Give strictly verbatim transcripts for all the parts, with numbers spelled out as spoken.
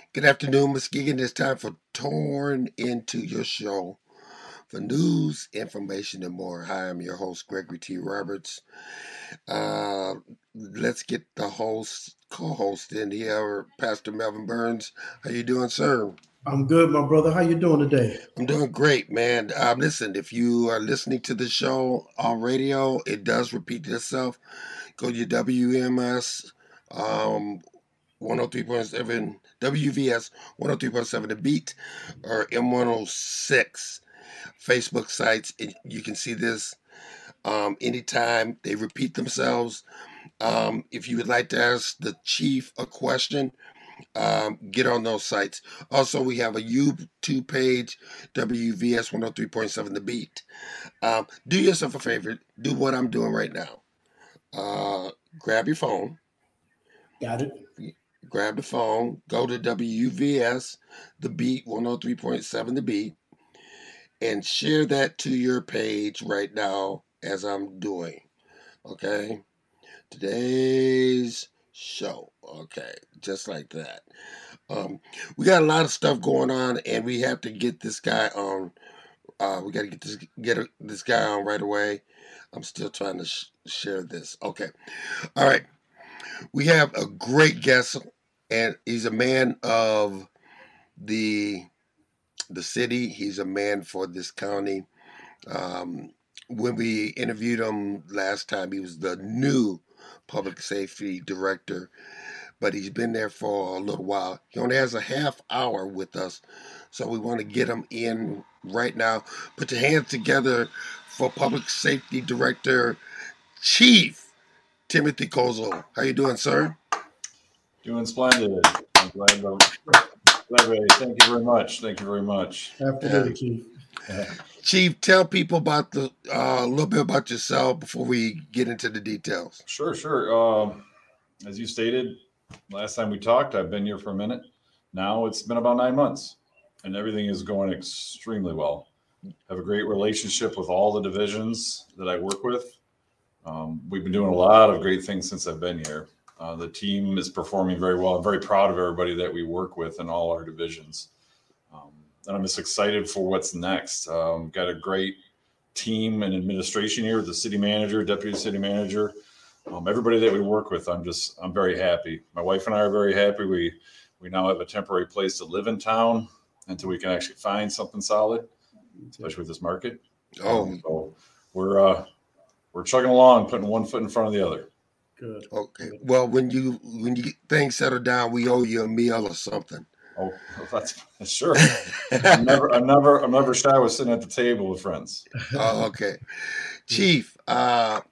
Good afternoon, Muskegon. It's time for Torn Into Your Show for news, information, and more. Hi, I'm your host, Gregory T. Roberts. Uh, let's get the host, co-host in here, Pastor Melvin Burns. How you doing, sir? I'm good, my brother. How you doing today? I'm doing great, man. Um, listen, if you are listening to the show on radio, it does repeat itself. Go to W M S um, one oh three point seven, W V S one oh three point seven The Beat, or M one oh six Facebook sites. And you can see this um, anytime they repeat themselves. Um, if you would like to ask the chief a question, um, get on those sites. Also, we have a YouTube page, W V S one oh three point seven The Beat. Um, do yourself a favor. Do what I'm doing right now. Uh, grab your phone. Got it. Grab the phone. Go to W V S, The Beat, one oh three point seven The Beat, and share that to your page right now as I'm doing. Okay? Today's show. Okay, just like that. Um, we got a lot of stuff going on, and we have to get this guy on. Uh, we got to get this get a, this guy on right away. I'm still trying to sh- share this. Okay, all right. We have a great guest, and he's a man of the the city. He's a man for this county. Um, when we interviewed him last time, he was the new public safety director, but he's been there for a little while. He only has a half hour with us, so we want to get him in right now. Put your hands together for public safety director, Chief Timothy Kozel. How you doing, sir? Doing splendid. I'm glad. To, glad to, thank you very much. Thank you very much. Absolutely, Chief. Yeah. Chief, tell people about the uh, a little bit about yourself before we get into the details. Sure, sure. Um, as you stated, last time we talked, I've been here for a minute. Now it's been about nine months, and everything is going extremely well. I have a great relationship with all the divisions that I work with. Um, we've been doing a lot of great things since I've been here. Uh, the team is performing very well. I'm very proud of everybody that we work with in all our divisions. Um, and I'm just excited for what's next. Um, got a great team and administration here, the city manager, deputy city manager, um, everybody that we work with. I'm just, I'm very happy. My wife and I are very happy. We, we now have a temporary place to live in town until we can actually find something solid, especially with this market. Oh, Um, so we're, uh, we're chugging along, putting one foot in front of the other. Good. okay. Well, when you when you things settle down, we owe you a meal or something. Oh, that's, that's sure. I'm never, I'm never, I'm never shy with sitting at the table with friends. Oh, okay. Chief, uh,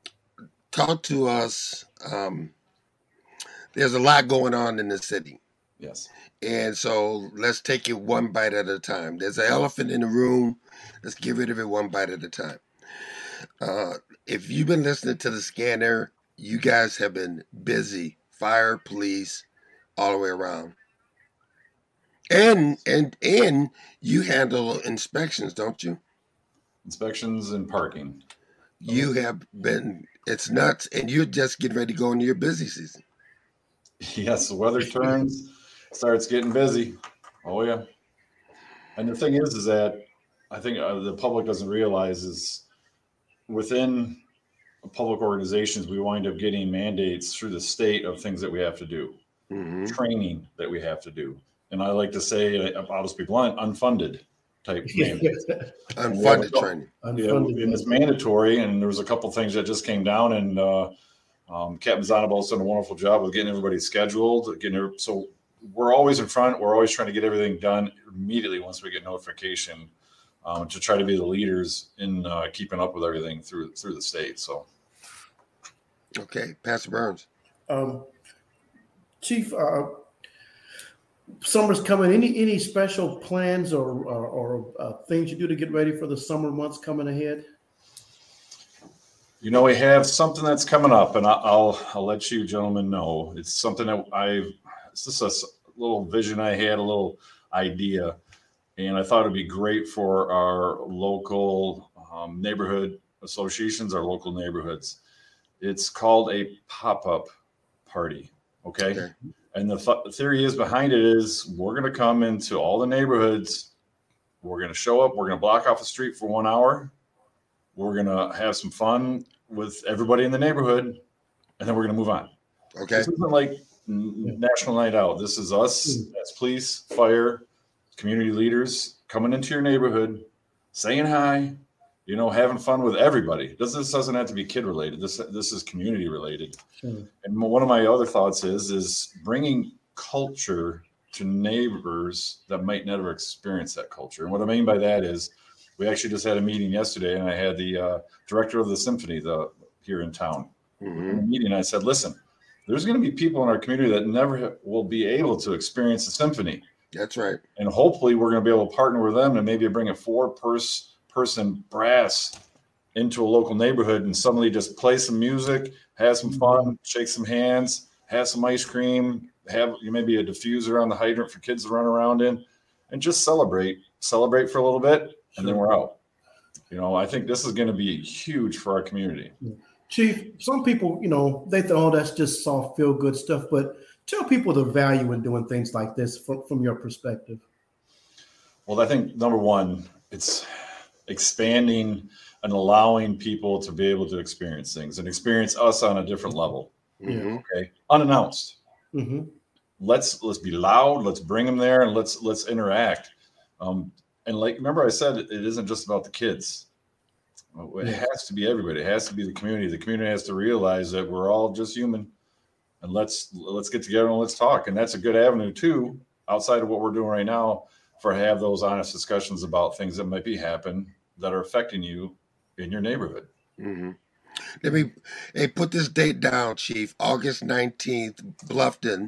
talk to us. Um, there's a lot going on in the city. Yes. And so let's take it one bite at a time. There's an elephant in the room. Let's get rid of it one bite at a time. Uh, if you've been listening to the scanner, you guys have been busy. Fire, police, all the way around. And and and you handle inspections, don't you? Inspections and parking. You have been. It's nuts, and you're just getting ready to go into your busy season. Yes, the weather turns, starts getting busy. Oh yeah. And the thing is, is that I think uh, the public doesn't realize is within public organizations, we wind up getting mandates through the state of things that we have to do, Mm-hmm. training that we have to do. And I like to say, I'll just be blunt, unfunded type mandates. Unfunded Yeah, training. Yeah, and it's mandatory. And there was a couple things that just came down, and uh, um, Captain Zonabel's done a wonderful job of getting everybody scheduled. Getting her, so we're always in front. We're always trying to get everything done immediately once we get notification, um, to try to be the leaders in uh, keeping up with everything through through the state. So, Okay, Pastor Burns. Um, Chief, uh, summer's coming. Any any special plans or or, or uh, things you do to get ready for the summer months coming ahead? you know, we have something that's coming up, and I- I'll I'll let you gentlemen know. It's something that I've. It's just a s- little vision I had, a little idea, and I thought it'd be great for our local um, neighborhood associations, our local neighborhoods. It's called a pop-up party. Okay. Okay. And the, th- the theory is behind it is we're going to come into all the neighborhoods. We're going to show up. We're going to block off the street for one hour. We're going to have some fun with everybody in the neighborhood. And then we're going to move on. Okay. This isn't like National Night Out. This is us as police, fire, community leaders coming into your neighborhood, saying hi, you know, having fun with everybody. This, this doesn't have to be kid related. This this is community related. Sure. And one of my other thoughts is is bringing culture to neighbors that might never experience that culture. And what I mean by that is, we actually just had a meeting yesterday, and I had the uh, director of the symphony the here in town. Mm-hmm. In the meeting, I said, "Listen, there's going to be people in our community that never will be able to experience the symphony." That's right. And hopefully, we're going to be able to partner with them and maybe bring a four-person person brass into a local neighborhood and suddenly just play some music, have some fun, shake some hands, have some ice cream, have you maybe a diffuser on the hydrant for kids to run around in, and just celebrate, celebrate for a little bit, and sure. then we're out. You know, I think this is going to be huge for our community. Chief, some people, you know, they think, oh, that's just soft, feel good stuff, but tell people the value in doing things like this from, from your perspective. Well, I think number one, it's expanding and allowing people to be able to experience things and experience us on a different level. Mm-hmm. Okay. Unannounced. Mm-hmm. Let's, let's be loud. Let's bring them there and let's, let's interact. Um, and like, remember I said, it isn't just about the kids. It has to be everybody. It has to be the community. The community has to realize that we're all just human, and let's, let's get together and let's talk. And that's a good avenue too, outside of what we're doing right now, for have those honest discussions about things that might be happening that are affecting you in your neighborhood. Mm-hmm. Let me hey, put this date down, Chief. August nineteenth, Bluffton.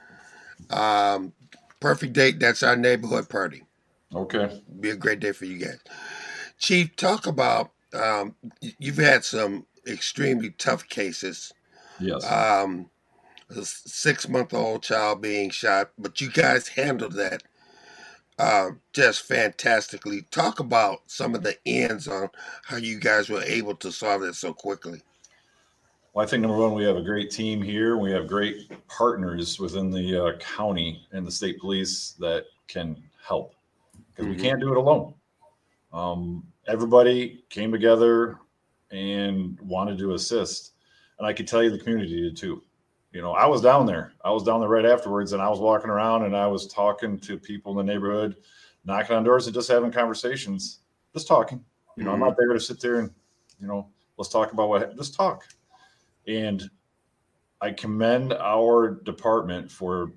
Um, perfect date. That's our neighborhood party. Okay. Be a great day for you guys. Chief, talk about, um, you've had some extremely tough cases. Yes. Um, a six-month-old child being shot, but you guys handled that Uh, just fantastically. Talk about some of the ends on how you guys were able to solve it so quickly. Well, I think number one, we have a great team here. We have great partners within the uh, county and the state police that can help, because mm-hmm. we can't do it alone. Um, everybody came together and wanted to assist. And I can tell you the community did too. You know, I was down there. I was down there right afterwards, and I was walking around and I was talking to people in the neighborhood, knocking on doors and just having conversations, just talking. You know, mm-hmm. I'm not there to sit there and, you know, let's talk about what, just talk. And I commend our department for,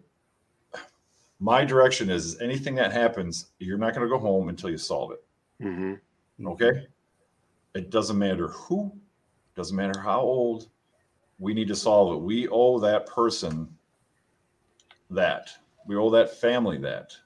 my direction is anything that happens, you're not going to go home until you solve it. Mm-hmm. Okay. It doesn't matter who, doesn't matter how old. We need to solve it. We owe that person that. We owe that family that.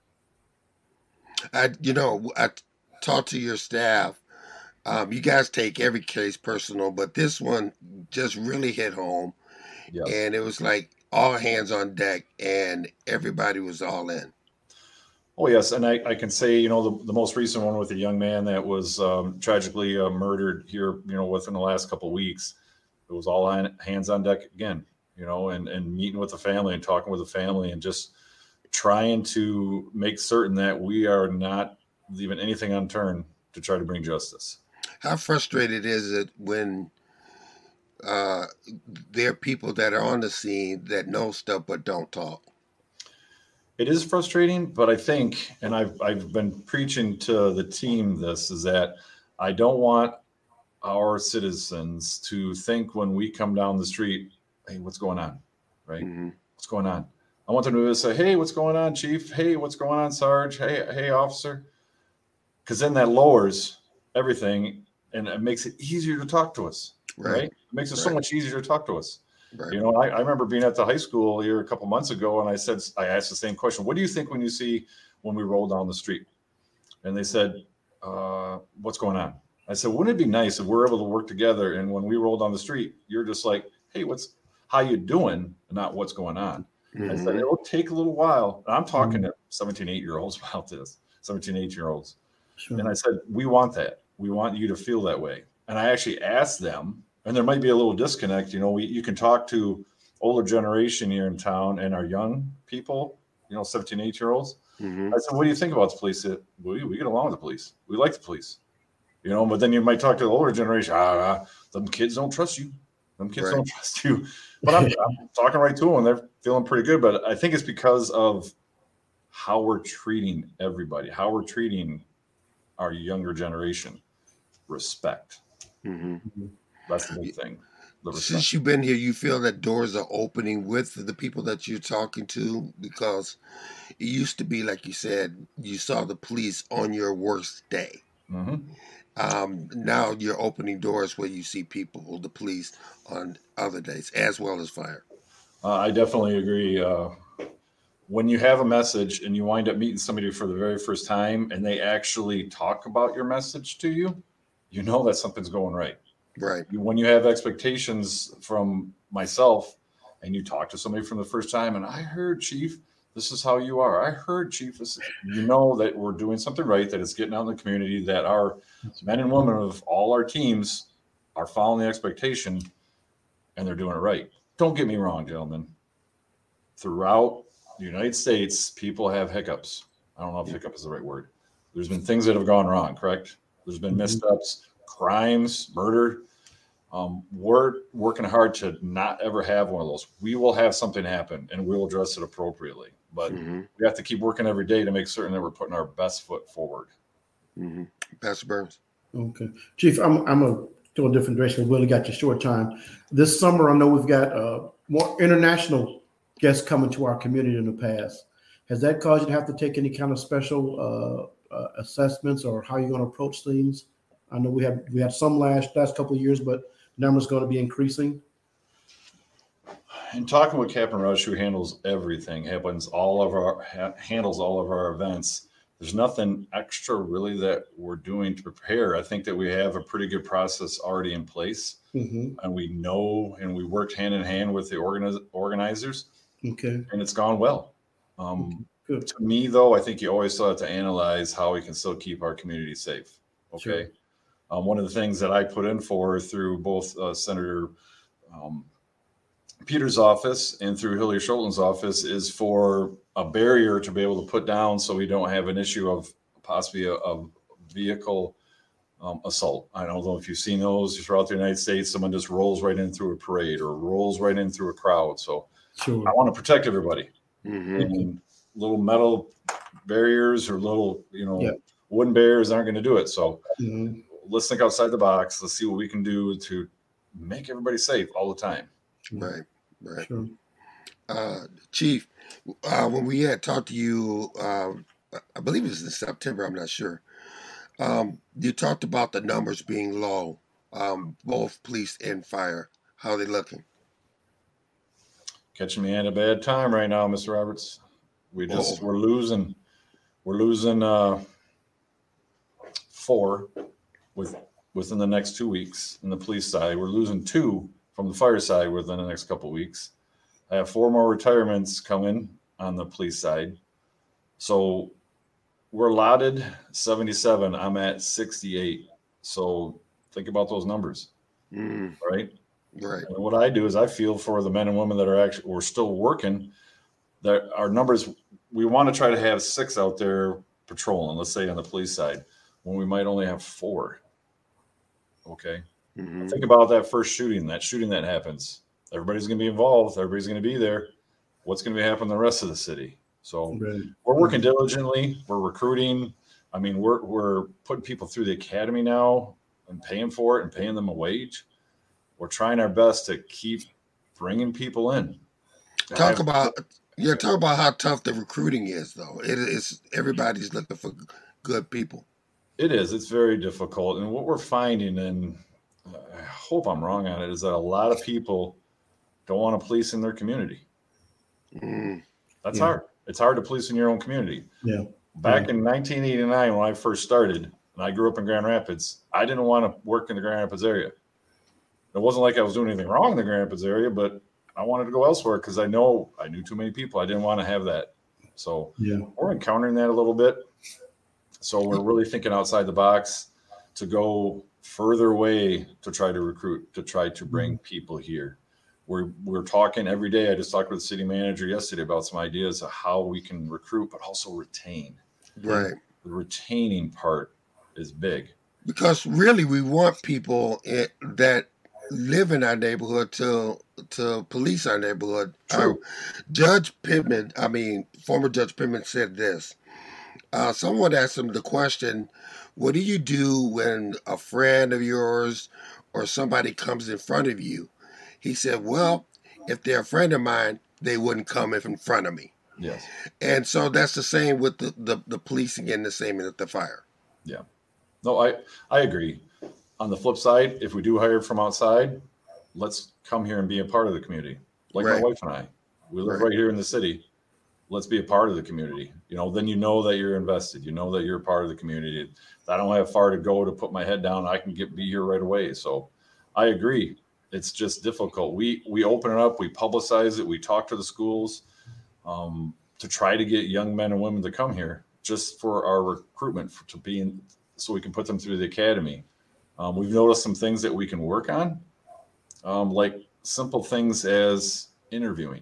I, you know, I talked to your staff. Um, you guys take every case personal, but this one just really hit home. Yes. And it was like all hands on deck, and everybody was all in. Oh, yes. And I, I can say, you know, the, the most recent one with a young man that was um, tragically uh, murdered here, you know, within the last couple of weeks. It was all hands on deck again, you know, and, and meeting with the family and talking with the family and just trying to make certain that we are not leaving anything unturned to try to bring justice. How frustrated is it when uh, there are people that are on the scene that know stuff but don't talk? It is frustrating, but I think, and I've I've been preaching to the team this, is that I don't want our citizens to think when we come down the street, hey, what's going on? Right? Mm-hmm. What's going on? I want them to say, hey, what's going on, Chief? Hey, what's going on, Sarge? Hey, hey, officer. Because then that lowers everything and it makes it easier to talk to us. Right. right? It makes it right. so much easier to talk to us. Right. You know, I, I remember being at the high school here a couple months ago, and I said, I asked the same question. What do you think when you see when we roll down the street? And they said, uh, what's going on? I said, wouldn't it be nice if we're able to work together, and when we roll down the street, you're just like, hey, what's how you doing, not what's going on. Mm-hmm. I said, it'll take a little while. And I'm talking mm-hmm. to seventeen, eight-year-olds about this, seventeen, eighteen-year-olds. Sure. And I said, we want that. We want you to feel that way. And I actually asked them, and there might be a little disconnect. You know, we, you can talk to older generation here in town and our young people, you know, seventeen, eighteen year olds. Mm-hmm. I said, what do you think about the police? They said, we, we get along with the police. We like the police, you know, but then you might talk to the older generation. Ah, them kids don't trust you. Them kids Right. don't trust you. But I'm, I'm talking right to them and they're feeling pretty good. But I think it's because of how we're treating everybody, how we're treating our younger generation. Respect. Mm-hmm. That's the big thing. The Since respect. you've been here, you feel that doors are opening with the people that you're talking to, because it used to be, like you said, you saw the police on your worst day. Mm-hmm. Um, now you're opening doors where you see people, the police, on other days, as well as fire. Uh, I definitely agree. Uh, when you have a message and you wind up meeting somebody for the very first time and they actually talk about your message to you, you know that something's going right. Right. When you have expectations from myself and you talk to somebody from the first time and I heard, Chief, this is how you are. I heard, Chief, this is, you know that we're doing something right, that it's getting out in the community, that our men and women of all our teams are following the expectation and they're doing it right. Don't get me wrong, gentlemen. Throughout the United States, people have hiccups. I don't know if hiccup is the right word. There's been things that have gone wrong, correct? There's been missteps, crimes, murder. Um, we're working hard to not ever have one of those. We will have something happen and we'll address it appropriately. But Mm-hmm. we have to keep working every day to make certain that we're putting our best foot forward. Mm-hmm. Pastor Burns. Okay. Chief, I'm I'm a go a different direction. We really got you short time. This summer, I know we've got uh, more international guests coming to our community in the past. Has that caused you to have to take any kind of special uh, uh, assessments, or how you're going to approach things? I know we have we had some last last couple of years, but numbers going to be increasing. And talking with Captain Rush, who handles everything, happens all of our ha- handles all of our events. There's nothing extra really that we're doing to prepare. I think that we have a pretty good process already in place, Mm-hmm. and we know and we worked hand in hand with the organiz- organizers, Okay. and it's gone well. Um, Good. to me, though, I think you always still have to analyze how we can still keep our community safe. Okay. Sure. Um, one of the things that I put in for through both uh, Senator um, Peter's office and through Hillier Schulten's office is for a barrier to be able to put down so we don't have an issue of possibly a, a vehicle um, assault. I don't know if you've seen those throughout the United States. Someone just rolls right in through a parade or rolls right in through a crowd. So Sure. I want to protect everybody. Mm-hmm. And little metal barriers or little, you know, Yeah. wooden barriers aren't going to do it. So Mhm. let's think outside the box. Let's see what we can do to make everybody safe all the time. Right. Right. Sure. Uh, Chief, uh, when we had talked to you, um, I believe it was in September, I'm not sure. Um, you talked about the numbers being low, um, both police and fire. How are they looking? Catching me at a bad time right now, Mister Roberts. We just Oh. we're losing, we're losing uh, four with within the next two weeks in the police side. We're losing two from the fire side within the next couple of weeks. I have four more retirements coming on the police side, so we're allotted seventy-seven. I'm at sixty-eight. So think about those numbers, Mm, right? right. And what I do is I feel for the men and women that are actually we're still working. That our numbers, we want to try to have six out there patrolling. Let's say on the police side, when we might only have four. Okay, Mm-hmm. think about that first shooting. That shooting that happens. Everybody's going to be involved. Everybody's going to be there. What's going to be happening in the rest of the city? So Right. we're working diligently. We're recruiting. I mean, we're we're putting people through the academy now and paying for it and paying them a wage. We're trying our best to keep bringing people in. Talk Have- about yeah. Talk about how tough the recruiting is, though. It is everybody's looking for good people. It is. It's very difficult. And what we're finding, and I hope I'm wrong on it, is that a lot of people don't want to police in their community. Mm, That's Yeah. hard. It's hard to police in your own community. Yeah. Back in nineteen eighty-nine, when I first started, and I grew up in Grand Rapids, I didn't want to work in the Grand Rapids area. It wasn't like I was doing anything wrong in the Grand Rapids area, but I wanted to go elsewhere because I know I knew too many people. I didn't want to have that. So Yeah. we're encountering that a little bit. So we're really thinking outside the box to go further away to try to recruit, to try to bring people here. We're, we're talking every day. I just talked with the city manager yesterday about some ideas of how we can recruit, but also retain. Right. The retaining part is big. Because really we want people in, that live in our neighborhood to to police our neighborhood. True. Uh, Judge Pittman, I mean, former Judge Pittman said this. Uh, someone asked him the question, what do you do when a friend of yours or somebody comes in front of you? He said, well, if they're a friend of mine, they wouldn't come in front of me. Yes. And so that's the same with the, the, the policing and the same with the fire. Yeah. No, I, I agree. On the flip side, if we do hire from outside, let's come here and be a part of the community. Like Right. my wife and I, we live Right. right here in the city. Let's be a part of the community. You know, then you know that you're invested. You know that you're a part of the community. I don't have far to go to put my head down. I can get be here right away. So I agree. It's just difficult. We we open it up. We publicize it. We talk to the schools um, to try to get young men and women to come here just for our recruitment for, to be in, so we can put them through the academy. Um, we've noticed some things that we can work on, um, like simple things as interviewing.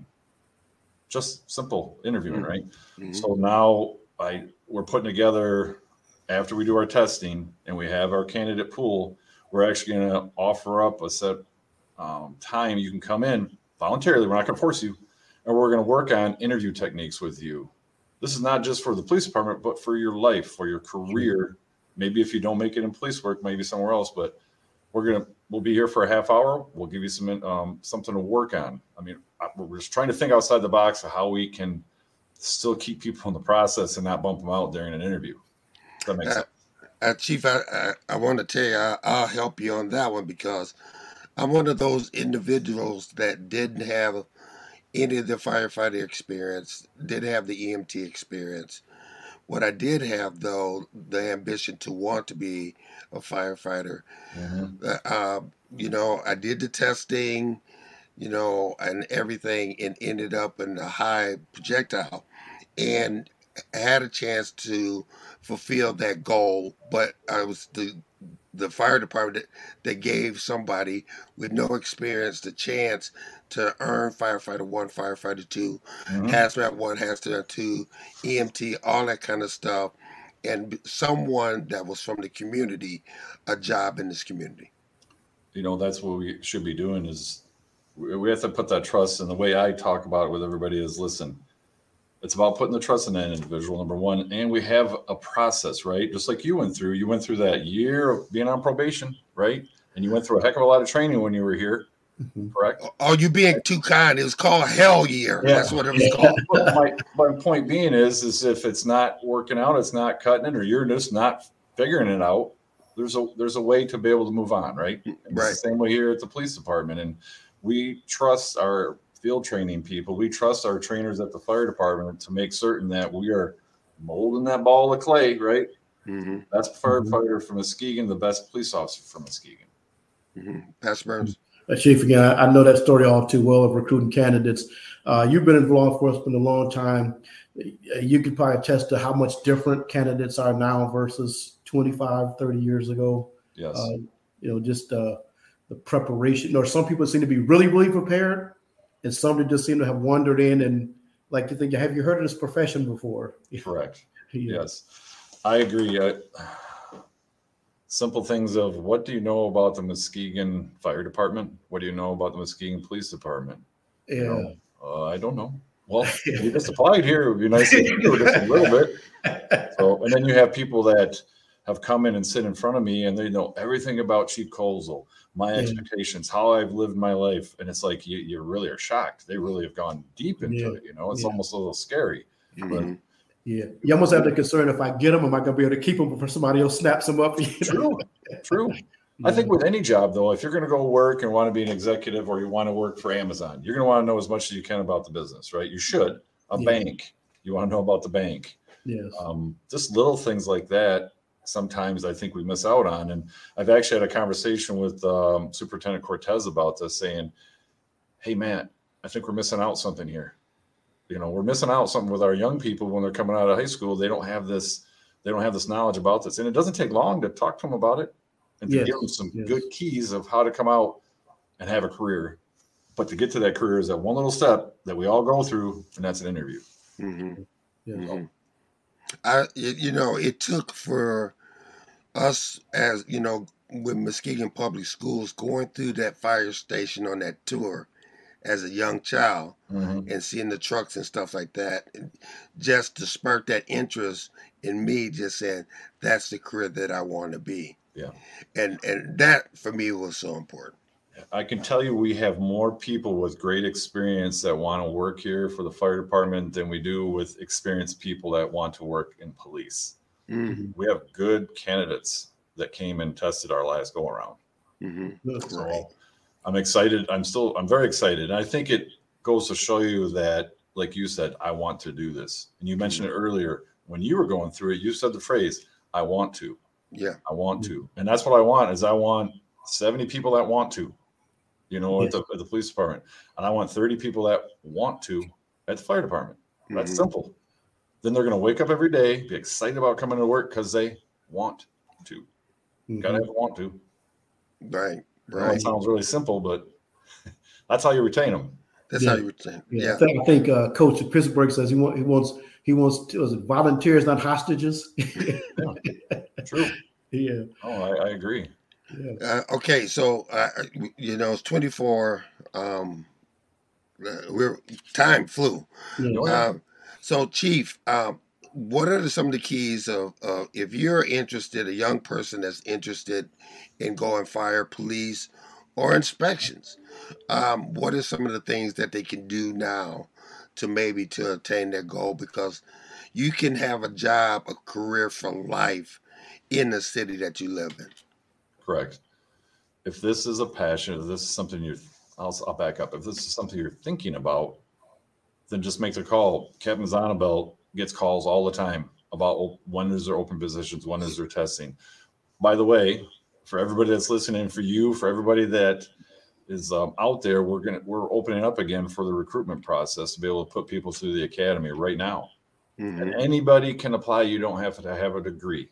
Just simple interviewing, Mm-hmm. right? Mm-hmm. So now I we're putting together, after we do our testing and we have our candidate pool, we're actually going to offer up a set um, time you can come in voluntarily. We're not going to force you, and we're going to work on interview techniques with you. This is not just for the police department, but for your life, for your career. Maybe if you don't make it in police work, maybe somewhere else. But we're gonna we'll be here for a half hour. We'll give you some um, something to work on. I mean, we're just trying to think outside the box of how we can still keep people in the process and not bump them out during an interview. Does that makes Uh, sense. Uh, Chief, I, I, I want to tell you, I, I'll help you on that one because I'm one of those individuals that didn't have any of the firefighter experience, didn't have the E M T experience. What I did have, though, the ambition to want to be a firefighter. Mm-hmm. Uh, uh, you know, I did the testing, you know, and everything, and ended up in a high projectile, and had a chance to fulfill that goal. But I was the the fire department that, that gave somebody with no experience the chance to earn firefighter one, firefighter two, Mm-hmm. hazmat one, hazmat two, E M T, all that kind of stuff, and someone that was from the community, a job in this community. You know, that's what we should be doing is we we have to put that trust. And the way I talk about it with everybody is, listen, it's about putting the trust in that individual, number one. And we have a process, right? Just like you went through, you went through that year of being on probation, right? And you went through a heck of a lot of training when you were here, Mhm. correct? Oh, you being too kind. It was called Hell Year. Yeah. That's what it was called. But my, my point being is, is if it's not working out, it's not cutting it, or you're just not figuring it out, there's a there's a way to be able to move on, right? And it's Right. the same way here at the police department. And we trust our field training people. We trust our trainers at the fire department to make certain that we are molding that ball of clay, right? Mm-hmm. Best firefighter from Muskegon, the best police officer from Muskegon. Mm-hmm. Pastor Burns. Uh, Chief, again, I, I know that story all too well of recruiting candidates. Uh, you've been in law enforcement a long time. Uh, You could probably attest to how much different candidates are now versus twenty-five, thirty years ago. Yes. Uh, you know, just uh, the preparation, or some people seem to be really, really prepared, and some that just seem to have wandered in and like to think, have you heard of this profession before? Correct. Yeah. Yes, I agree. I, simple things of, what do you know about the Muskegon Fire Department? What do you know about the Muskegon Police Department? Yeah. You know, uh, I don't know. Well, you just applied here. It would be nice if you knew just a little bit. So, and then you have people that have come in and sit in front of me, and they know everything about Chief Colesel, my Yeah. expectations, how I've lived my life, and it's like you, you really are shocked. They really have gone deep into Yeah. it. You know, it's Yeah. almost a little scary. Mm-hmm. Yeah. You almost have the concern, if I get them, am I going to be able to keep them before somebody else snaps them up? You know? True, true. I think with any job, though, if you're going to go work and want to be an executive, or you want to work for Amazon, you're going to want to know as much as you can about the business, right? You should. A Yeah. bank, you want to know about the bank. Yes. Um, just little things like that. Sometimes I think we miss out on. And I've actually had a conversation with um, Superintendent Cortez about this, saying, hey, Matt, I think we're missing out something here. You know, we're missing out something with our young people when they're coming out of high school. They don't have this, they don't have this knowledge about this. And it doesn't take long to talk to them about it and to Yes. give them some Yes. good keys of how to come out and have a career. But to get to that career is that one little step that we all go through, and that's an interview. Mm-hmm. Yeah. Mm-hmm. I, you know, it took for us as, you know, with Muskegon Public Schools going through that fire station on that tour as a young child Mm-hmm. and seeing the trucks and stuff like that, just to spark that interest in me, just saying that's the career that I want to be. Yeah. And and that for me was so important. I can tell you we have more people with great experience that want to work here for the fire department than we do with experienced people that want to work in police. Mm-hmm. We have good candidates that came and tested our last go around. Mm-hmm. So Right. I'm excited. I'm still, I'm very excited. And I think it goes to show you that, like you said, I want to do this. And you mentioned it earlier when you were going through it, you said the phrase, I want to, Yeah. I want to. And that's what I want is I want seventy people that want to, you know, Yes. at, the, at the police department. And I want thirty people that want to at the fire department. That's Mhm. simple. Then they're going to wake up every day, be excited about coming to work because they want to. Mhm. Got to have want to. Right. I know Right. it sounds really simple, but that's how you retain them. That's Yeah. how you would think. Yeah, Yeah. I think, I think uh, Coach Pittsburgh says he, want, he wants he wants to, was it volunteers, not hostages. True. Yeah, Oh, I, I agree. yeah. Uh, okay. So, uh, you know, it's twenty-four. Um, uh, we're time flew. Yeah. Oh, yeah. Um, so, Chief, um, what are the, some of the keys of uh, if you're interested, a young person that's interested in going fire, police, or inspections? Um, what are some of the things that they can do now to maybe to attain their goal? Because you can have a job, a career for life in the city that you live in. Correct. If this is a passion, if this is something you're, I'll, I'll back up. If this is something you're thinking about, then just make the call. Captain Zonabelt gets calls all the time about when is there open positions, when is there testing. By the way, for everybody that's listening, for you, for everybody that is um, out there, we're gonna we're opening up again for the recruitment process to be able to put people through the academy right now. Mhm. And anybody can apply. You don't have to have a degree.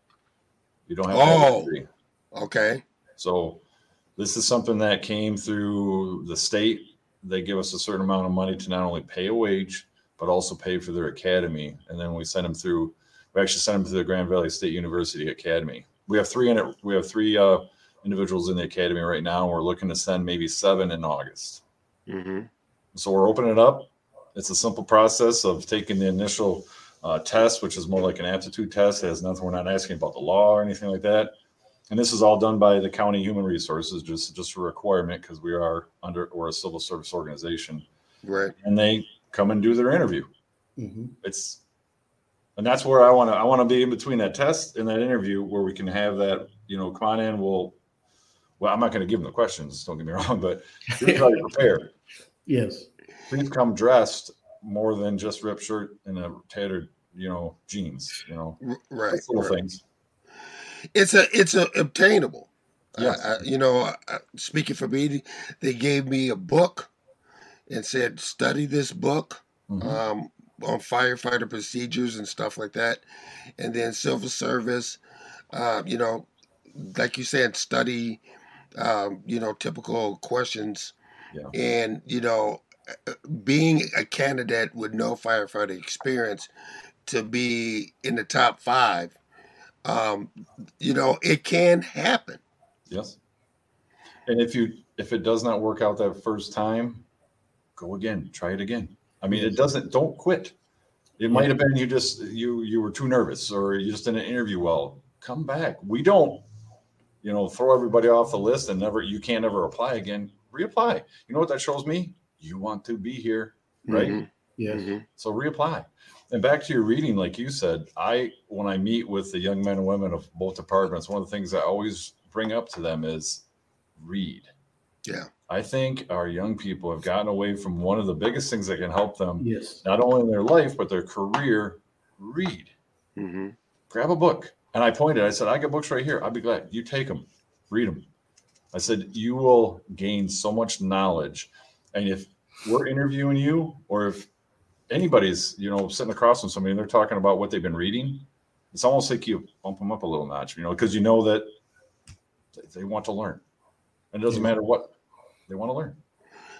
You don't have to Oh. have a degree. Okay. So this is something that came through the state. They give us a certain amount of money to not only pay a wage, but also pay for their academy. And then we send them through, we actually send them to the Grand Valley State University Academy. We have three in it. We have three uh, individuals in the academy right now. And we're looking to send maybe seven in August. Mm-hmm. So we're opening it up. It's a simple process of taking the initial uh, test, which is more like an aptitude test. It has nothing. We're not asking about the law or anything like that. And this is all done by the county human resources, just just a requirement because we are under or a civil service organization. Right. And they come and do their interview. Mm-hmm. It's and that's where I want to I want to be in between that test and that interview where we can have that, you know, come on in. We'll well, I'm not going to give them the questions. Don't get me wrong, but here's how you prepare. Yes. Please come dressed more than just ripped shirt and a tattered, you know, jeans. You know, R- right. That's little right. things. It's a it's a obtainable. Yes. I, I, you know, I, speaking for me, they gave me a book and said study this book Mhm. um, on firefighter procedures and stuff like that, and then civil service. Uh, you know, like you said, study. Um, you know, typical questions, Yeah. and you know, being a candidate with no firefighter experience to be in the top five. Um, you know, it can happen. Yes. And if you if it does not work out that first time, go again. Try it again. I mean, it doesn't. Don't quit. It might have been you just you you were too nervous or you just didn't interview well. Come back. We don't, you know, throw everybody off the list and never you can't ever apply again. Reapply. You know what that shows me? You want to be here, right? Mhm. Yes. Mhm. So reapply. And back to your reading, like you said, I when I meet with the young men and women of both departments, one of the things I always bring up to them is read. Yeah. I think our young people have gotten away from one of the biggest things that can help them, Yes. not only in their life, but their career. Read. Mhm. Grab a book. And I pointed, I said, I got books right here. I'll be glad. You take them, read them. I said, you will gain so much knowledge. And if we're interviewing you, or if anybody's, you know, sitting across from somebody and they're talking about what they've been reading, it's almost like you bump them up a little notch, you know, because you know that they want to learn. And it doesn't matter what they want to learn.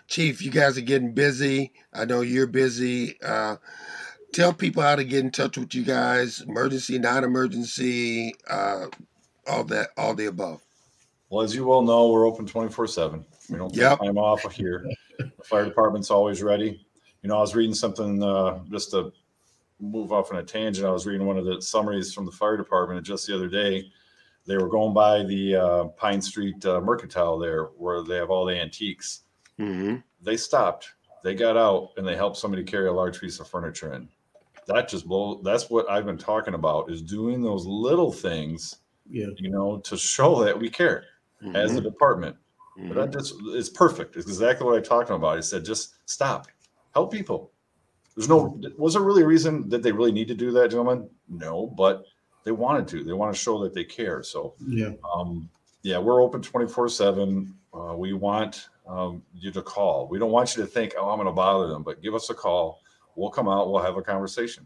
Chief, you guys are getting busy. I know you're busy. Uh, tell people how to get in touch with you guys. Emergency, non-emergency, uh, all that, all the above. Well, as you well know, we're open twenty-four seven. We don't take Yep. time off here. The fire department's always ready. You know, I was reading something uh, just to move off on a tangent. I was reading one of the summaries from the fire department just the other day. They were going by the uh, Pine Street uh, Mercantile there where they have all the antiques. Mm-hmm. They stopped, they got out, and they helped somebody carry a large piece of furniture in. That just blows. That's what I've been talking about, is doing those little things, Yeah. you know, to show that we care Mm-hmm. as a department. Mm-hmm. But that just, it's perfect. It's exactly what I talked about. I said, just stop, help people. There's no, was there really a reason that they really need to do that, gentlemen? No, but they wanted to. They want to show that they care. So, Yeah. um, yeah, we're open twenty-four seven. Uh, we want um, you to call. We don't want you to think, oh, I'm going to bother them, but give us a call. We'll come out. We'll have a conversation.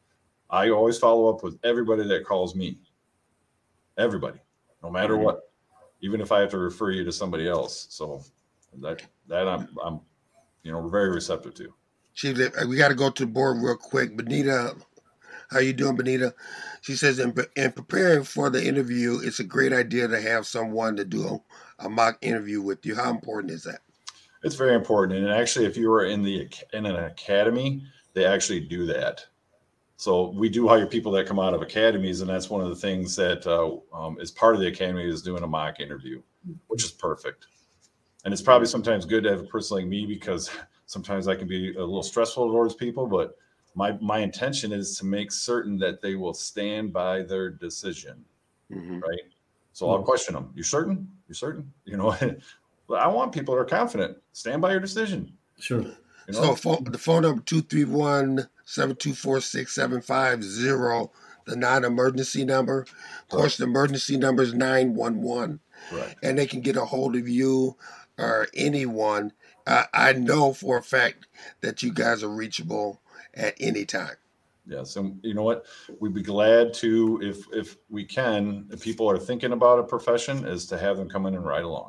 I always follow up with everybody that calls me. Everybody, no matter Mhm. what, even if I have to refer you to somebody else. So that that I'm I'm you know very receptive to. Chief, we got to go to the board real quick. Benita, how you doing, Benita? She says, in, in preparing for the interview, it's a great idea to have someone to do a, a mock interview with you. How important is that? It's very important. And actually, if you were in the in an academy, they actually do that. So we do hire people that come out of academies, and that's one of the things that uh, um, is part of the academy is doing a mock interview, which is perfect. And it's probably sometimes good to have a person like me because sometimes I can be a little stressful towards people, but my my intention is to make certain that they will stand by their decision, Mm-hmm. right? So I'll question them. You certain? You certain? You know, I want people that are confident. Stand by your decision. Sure. You know? So phone, the phone number two three one, seven two four, six seven five zero, the non-emergency number. Of course, the emergency number is nine one one. Right. And they can get a hold of you or anyone. Uh, I know for a fact that you guys are reachable at any time. Yes, and you know what? We'd be glad to, if if we can, if people are thinking about a profession, is to have them come in and ride along.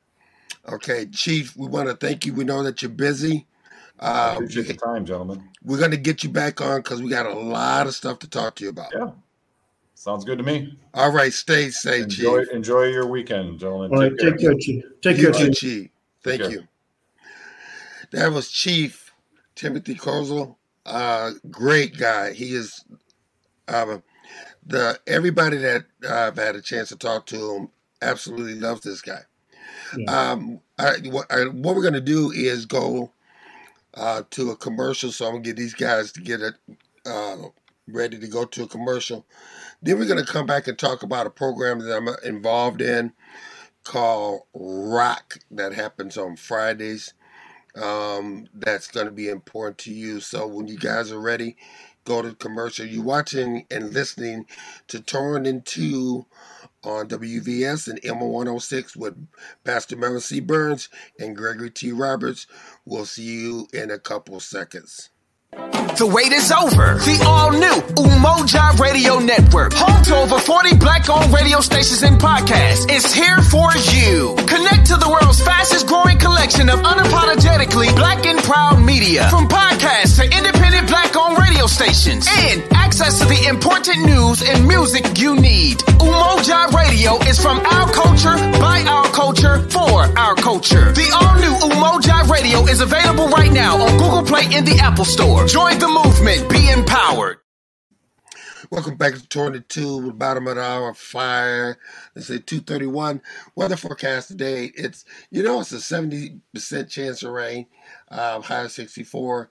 Okay, Chief, we want to thank you. We know that you're busy. I Uh, appreciate the time, gentlemen. we're going to get you back on because we got a lot of stuff to talk to you about. Yeah, sounds good to me. All right, stay safe, Enjoy Chief. enjoy your weekend, gentlemen. All right. Take care, Chief. Take You care, too, Chief. Chief. Thank care. you. That was Chief Timothy Kozel. Uh, great guy. He is uh, the everybody that I've had a chance to talk to him absolutely loves this guy. Yeah. Um, I, what, I, what we're going to do is go uh, to a commercial. So I'm going to get these guys to get it uh, ready to go to a commercial. Then we're going to come back and talk about a program that I'm involved in called Rock that happens on Fridays. Um, that's going to be important to you. So when you guys are ready, go to the commercial. You're watching and listening to Torn in Two on W V S and M one oh six with Pastor Merrill C. Burns and Gregory T. Roberts. We'll see you in a couple seconds. The wait is over. The all-new Umoja Radio Network, home to over forty black-owned radio stations and podcasts, is here for you. Connect to the world's fastest-growing collection of unapologetically black and proud media, from podcasts to independent black-owned radio stations, and access to the important news and music you need. Umoja Radio is from our culture, by our culture, for our culture. The all-new Umoja Radio is available right now on Google Play and the Apple Store. Join the movement. Be empowered. Welcome back to Torn in Two, bottom of the hour, fire. Let's say two thirty-one. Weather forecast today, it's, you know, it's a seventy percent chance of rain, um, high of sixty-four.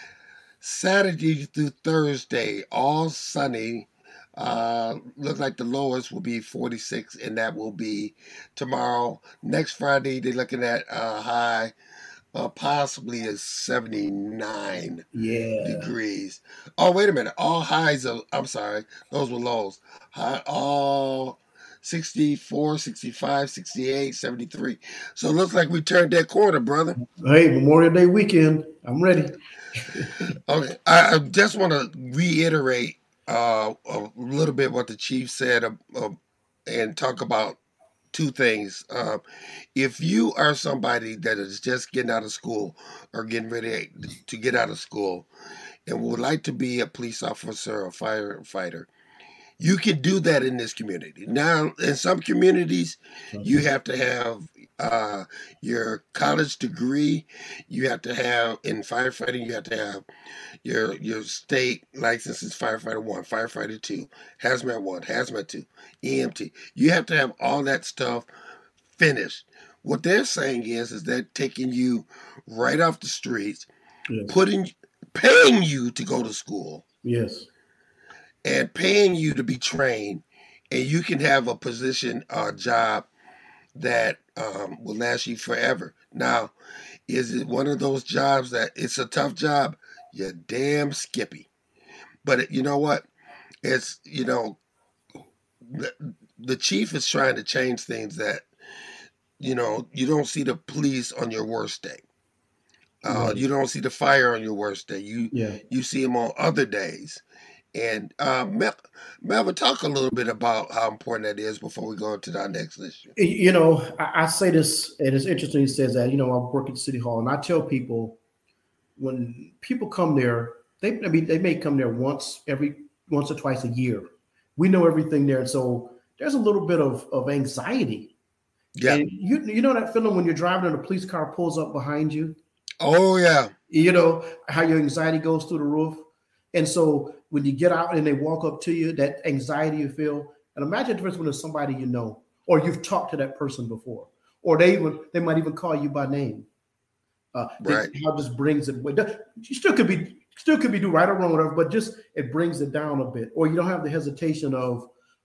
Saturday through Thursday, all sunny. Uh, look like the lowest will be forty-six, and that will be tomorrow. Next Friday, they're looking at uh, high, uh, possibly a seventy-nine Yeah. degrees. Oh, wait a minute. All highs are, I'm sorry, those were lows. High, all sixty-four, sixty-five, sixty-eight, seventy-three. So it looks like we turned that corner, brother. Hey, Memorial Day weekend. I'm ready. Okay, I, I just want to reiterate uh, a little bit what the chief said uh, uh, and talk about two things. Um, if you are somebody that is just getting out of school or getting ready to get out of school and would like to be a police officer or firefighter, you can do that in this community. Now, in some communities, you have to have uh, your college degree. You have to have, in firefighting, you have to have your your state licenses, firefighter one, firefighter two, hazmat one, hazmat two, E M T. You have to have all that stuff finished. What they're saying is, is they're taking you right off the streets, Yes. putting, paying you to go to school, Yes. and paying you to be trained, and you can have a position or job that um, will last you forever. Now, is it one of those jobs that it's a tough job? You're damn skippy. But it, you know what? It's, you know, the, the chief is trying to change things that, you know, you don't see the police on your worst day. Uh, Right. You don't see the fire on your worst day. You Yeah. you see them on other days. And uh, Mel, Melvin, talk a little bit about how important that is before we go into our next issue. You know, I, I say this, and it's interesting he says that. You know, I work at City Hall, and I tell people when people come there, they I mean, they may come there once every once or twice a year. We know everything there, and so there's a little bit of, of anxiety. Yeah. And you you know that feeling when you're driving and a police car pulls up behind you. Oh, yeah. You know how your anxiety goes through the roof, and so when you get out and they walk up to you, that anxiety you feel. And imagine the difference when it's somebody you know, or you've talked to that person before, or they even they might even call you by name. Uh, Right. How this brings it. You still could be still could be do right or wrong, whatever, but just it brings it down a bit. Or you don't have the hesitation of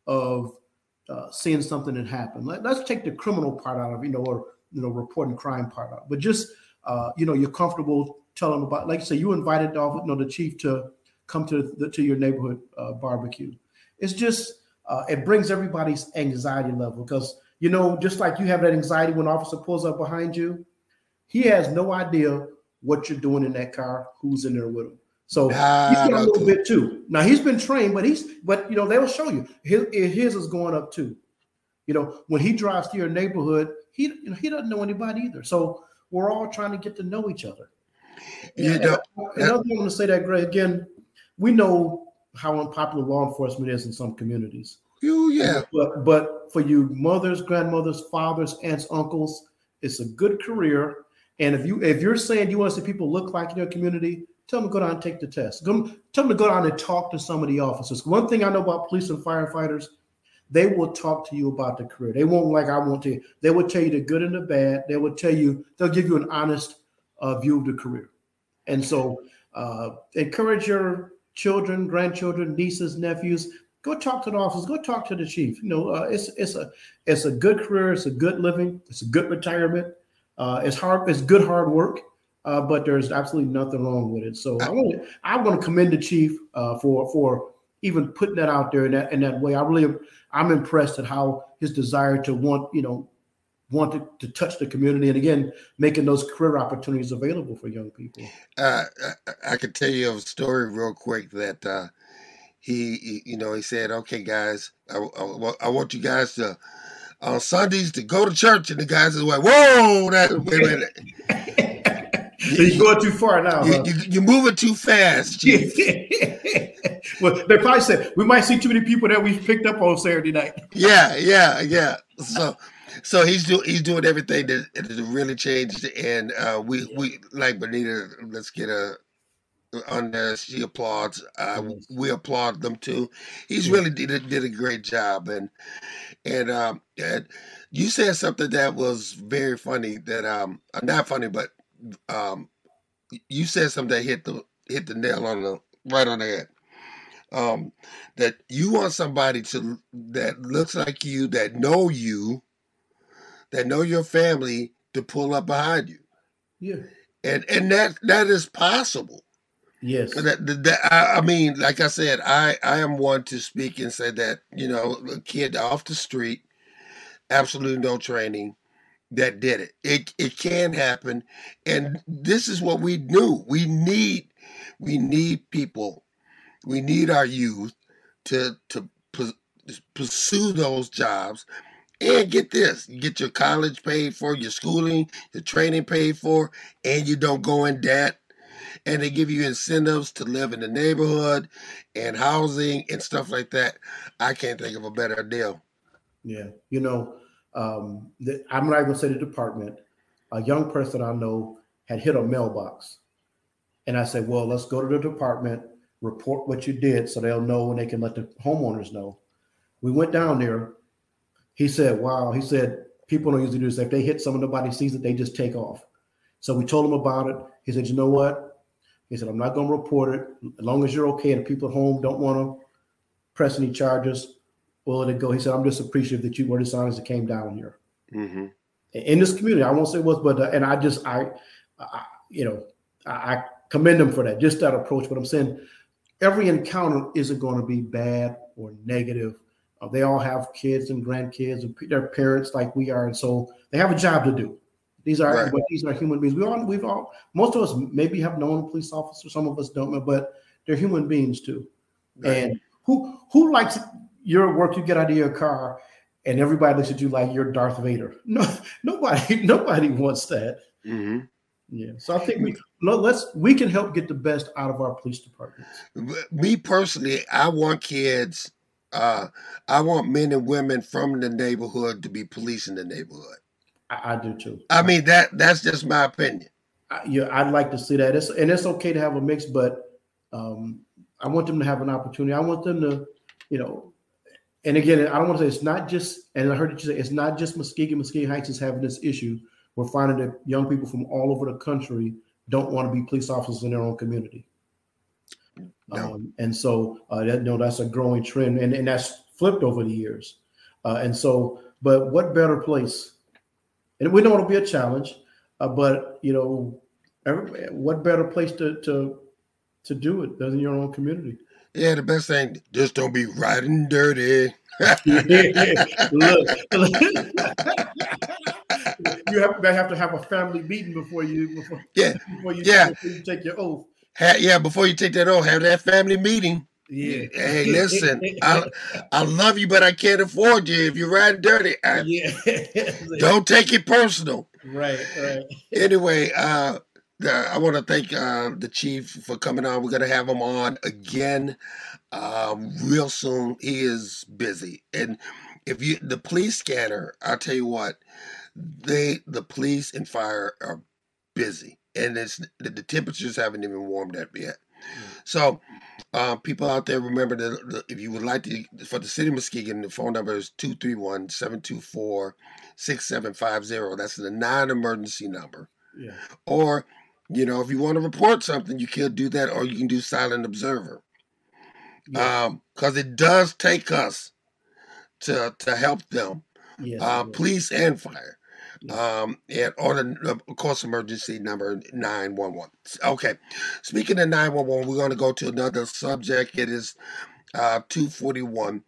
of uh, seeing something that happened. Let, let's take the criminal part out of you know, or you know, reporting crime part out. But just uh, you know, you're comfortable telling them about, like you say, you invited off, you know, the chief to come to the, to your neighborhood uh, barbecue. It's just uh, it brings everybody's anxiety level because you know, just like you have that anxiety when an officer pulls up behind you, he has no idea what you're doing in that car, who's in there with him. So Ah, he's got a no little clue. bit too. Now he's been trained, but he's but you know they'll show you his his is going up too. You know when he drives to your neighborhood, he you know he doesn't know anybody either. So we're all trying to get to know each other. You And- know, and Another thing I want to say that Greg again, we know how unpopular law enforcement is in some communities. you, yeah. But but for you mothers, grandmothers, fathers, aunts, uncles, it's a good career. And if you if you're saying you want to see people look like in your community, tell them to go down and take the test. Go, tell them to go down and talk to some of the officers. One thing I know about police and firefighters, they will talk to you about the career. They won't like I want to. They will tell you the good and the bad. They will tell you, they'll give you an honest uh, view of the career. And so uh, encourage your children, grandchildren, nieces, nephews. Go talk to the officers. Go talk to the chief. You know, uh, it's it's a it's a good career. It's a good living. It's a good retirement. Uh, it's hard. It's good hard work. Uh, but there's absolutely nothing wrong with it. So I want to I want to commend the chief uh, for for even putting that out there in that in that way. I really I'm impressed at how his desire to want you know want to, to touch the community and again making those career opportunities available for young people. Uh, I, I could tell you a story real quick that uh, he, he, you know, he said, "Okay, guys, I, I, I want you guys to on Sundays to go to church," and the guys is like, "Whoa, that wait a minute." You're going too far now. You, Huh? you, you're moving too fast, Chief. Well, they probably said we might see too many people that we picked up on Saturday night. Yeah, yeah, yeah. So, so he's doing he's doing everything to, to really change. And uh, we we like Benita. Let's get a on there. She applauds. Uh, Yes. we applaud them too. He's Yeah. really did a, did a great job. And and um and you said something that was very funny. That um not funny, but um you said something that hit the hit the nail on the right on the head. Um, that you want somebody to that looks like you, that know you, that know your family, to pull up behind you, Yeah. and and that that is possible. Yes. That, that, that- I, I mean, like I said, I I am one to speak and say that you know a kid off the street, absolutely no training, that did it. It it can happen, and this is what we knew. We need we need people. We need our youth to to pu- pursue those jobs And get this, you get your college paid for, your schooling, your training paid for, and you don't go in debt. And they give you incentives to live in the neighborhood and housing and stuff like that. I can't think of a better deal. Yeah. You know, um, the, I'm not even going to say the department. A young person I know had hit a mailbox. And I said, well, let's go to the department, report what you did so they'll know and they can let the homeowners know. We went down there. He said, wow. He said, people don't usually do this. If they hit someone, nobody sees it, they just take off. So we told him about it. He said, you know what? He said, I'm not going to report it. As long as you're okay and the people at home don't want to press any charges, we'll let it go. He said, I'm just appreciative that you were dishonest and came down here. Mm-hmm. In this community, I won't say what, but, uh, and I just, I, I you know, I, I commend them for that, just that approach. But I'm saying every encounter isn't going to be bad or negative. Uh, they all have kids and grandkids and their parents like we are. And so they have a job to do. These are Right. but these are human beings. We all we've all most of us maybe have known a police officer, some of us don't, but they're human beings too. Right. And who who likes your work? You get out of your car and everybody looks at you like you're Darth Vader. No, nobody nobody wants that. Mm-hmm. Yeah. So I think we let's we can help get the best out of our police departments. Me personally, I want kids. Uh, I want men and women from the neighborhood to be police in the neighborhood. I, I do too. I mean that that's just my opinion. I, yeah, I'd like to see that. It's, and it's okay to have a mix, but um, I want them to have an opportunity. I want them to, you know, and again, I don't want to say it's not just, and I heard you say it's not just Muskegon. Muskegon Heights is having this issue. We're finding that young people from all over the country don't want to be police officers in their own community. No. Um, and so uh, that, you know, that's a growing trend, and, and that's flipped over the years. Uh, and so, but what better place? And we know it'll be a challenge, uh, but you know, every, what better place to to to do it than in your own community? Yeah, the best thing, just don't be riding dirty. Look, you have, they have to have a family meeting before you before, Yeah, before you, yeah. before you take your oath. Ha- yeah, before you take that off, have that family meeting. Yeah. Hey, listen, I I love you, but I can't afford you. If you're riding dirty, I, Yeah. don't take it personal. Right. Right. Anyway, uh, the, I want to thank uh, the chief for coming on. We're going to have him on again um, real soon. He is busy, and if you the police scanner, I'll tell you what, they the police and fire are busy, and it's the, the temperatures haven't even warmed up yet. So, uh, people out there, remember that if you would like to, for the city of Muskegon, the phone number is two three one, seven two four, six seven five zero. That's the non-emergency number. Yeah. Or, you know, if you want to report something, you can do that, or you can do silent observer. Yeah. Um, because it does take us to to help them, Yes. uh, yes. police and fire. Yeah. Um, and on the, of course, emergency number nine one one. Okay. Speaking of nine one one, we're going to go to another subject. It is uh, two forty-one.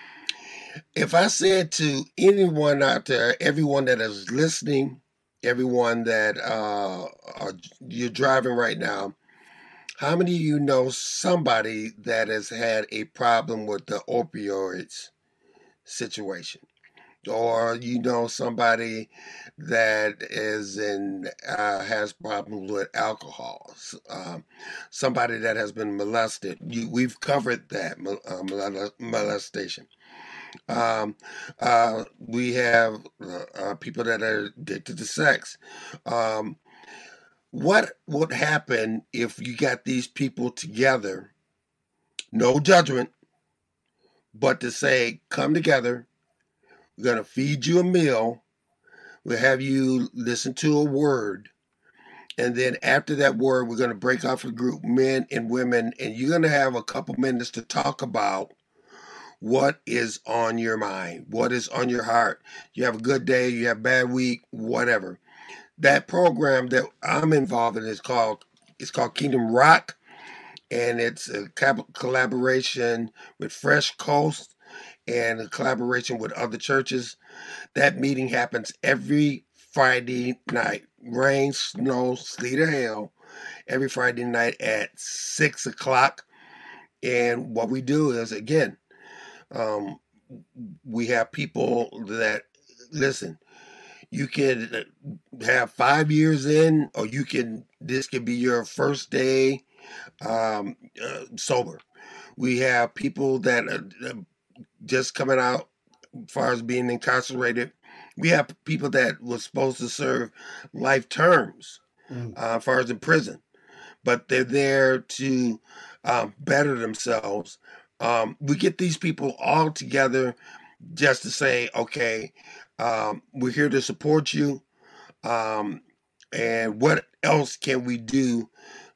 If I said to anyone out there, everyone that is listening, everyone that uh, are, you're driving right now, how many of you know somebody that has had a problem with the opioids situation? Or you know somebody that is in uh, has problems with alcohol, um, somebody that has been molested. You, we've covered that uh, molestation. Um, uh, we have uh, uh, people that are addicted to sex. Um, what would happen if you got these people together? No judgment, but to say, come together. We're going to feed you a meal. We'll have you listen to a word. And then after that word, we're going to break off a group, men and women, and you're going to have a couple minutes to talk about what is on your mind, what is on your heart. You have a good day, you have a bad week, whatever. That program that I'm involved in is called, it's called Kingdom Rock, and it's a collaboration with Fresh Coast and a collaboration with other churches. That meeting happens every Friday night. Rain, snow, sleet, or hail. Every Friday night at six o'clock. And what we do is, again, um, we have people that listen, you can have five years in, or you can, this could be your first day um, uh, sober. We have people that are just coming out as far as being incarcerated. We have people that were supposed to serve life terms mm. uh, as far as in prison, but they're there to um, better themselves. Um, we get these people all together just to say, okay, um, we're here to support you. Um, and what else can we do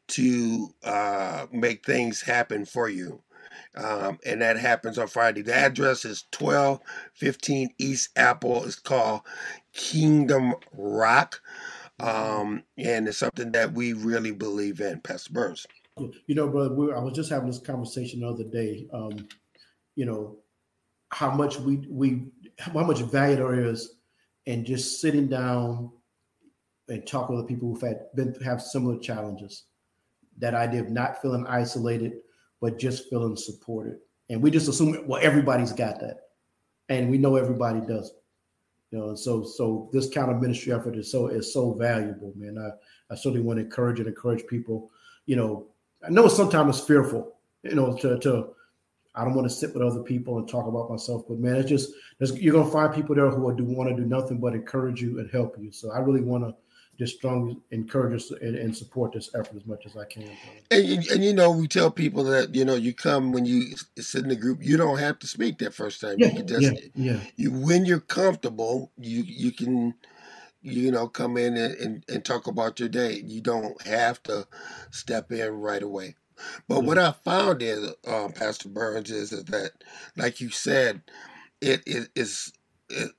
to uh, make things happen for you? Um, and that happens on Friday. The address is twelve fifteen East Apple. It's called Kingdom Rock. Um, and it's something that we really believe in, Pastor Burns. You know, brother, we, I was just having this conversation the other day. Um, you know, how much we we how much value there is in just sitting down and talking with people who've had been have similar challenges. That idea of not feeling isolated, but just feeling supported. And we just assume, well, everybody's got that, and we know everybody doesn't. You know, and so so this kind of ministry effort is so is so valuable, man. I, I certainly want to encourage and encourage people. You know, I know sometimes it's fearful, you know, to to I don't want to sit with other people and talk about myself, but man, it's just you're gonna find people there who do want to do nothing but encourage you and help you. So I really want to just strongly encourage us and, and support this effort as much as I can. And, and you know, we tell people that, you know, you come when you sit in the group, you don't have to speak that first time. Yeah, you can just, yeah, yeah. You, when you're comfortable, you you can, you know, come in and, and, and talk about your day. You don't have to step in right away. But what I found is, uh, Pastor Burns, is, is that, like you said, it, it is, it,